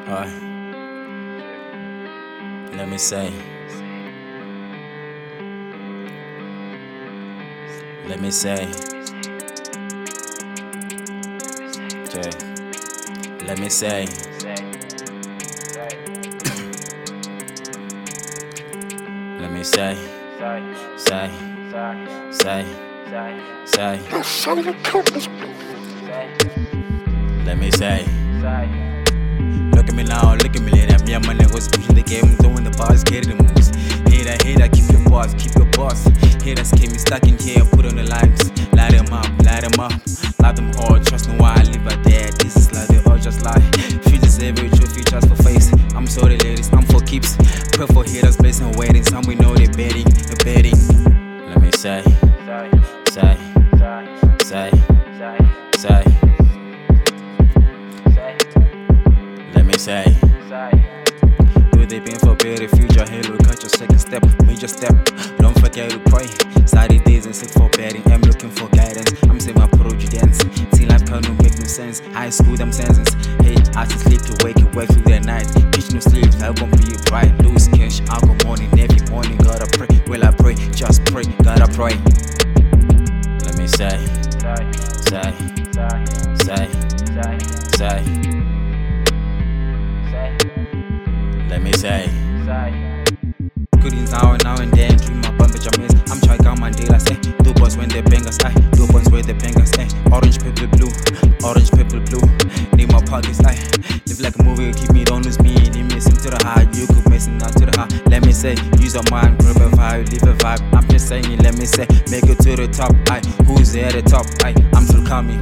Alright, let me say. Let me say. Okay. Let me say. Let me say. Say. Let me say. Look at me now, look at me later. Me and my niggas pushing the game, throwing the bars, getting the moves. Hater, keep your boss, keep your boss. Haters keep me stuck in here, put on the lines. Light them up, light them all. Trust me why I live out there. This is like they all just lie. Futures every true features for face. I'm sorry, ladies, I'm for keeps. Pray for haters, blessing, waiting. Some we know they're betting. Let me say. Let me say. Do they been for better future? Hey, look at your second step, major step. Don't forget to pray. Study days and seek for betting. I'm looking for guidance. I'm saying my prudence. See life can't make no sense. High school, them senses. Hey, I to sleep, you wake through the night. Teach no sleep, I gon' be bright. Lose cash, I go morning, every morning. Gotta pray. Will I pray? Just pray. Gotta pray. Let me say. Let me say. Goodies now and then, dream my bum Benjamins. I'm trying to Mandela, say. Dope ones when they bangers, aye. Dope ones where they bangers, aye. Orange, purple, blue. Need my pockets, aye. Live like a movie, keep me, don't lose me. Need me sim to the high, you could messing out to the high. Let me say, use your mind, grab a vibe, leave a vibe. I'm just saying it, let me say, make it to the top, aye. Who's there at the top, aye. I'm still coming.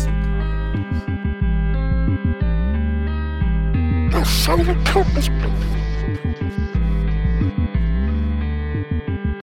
Son of a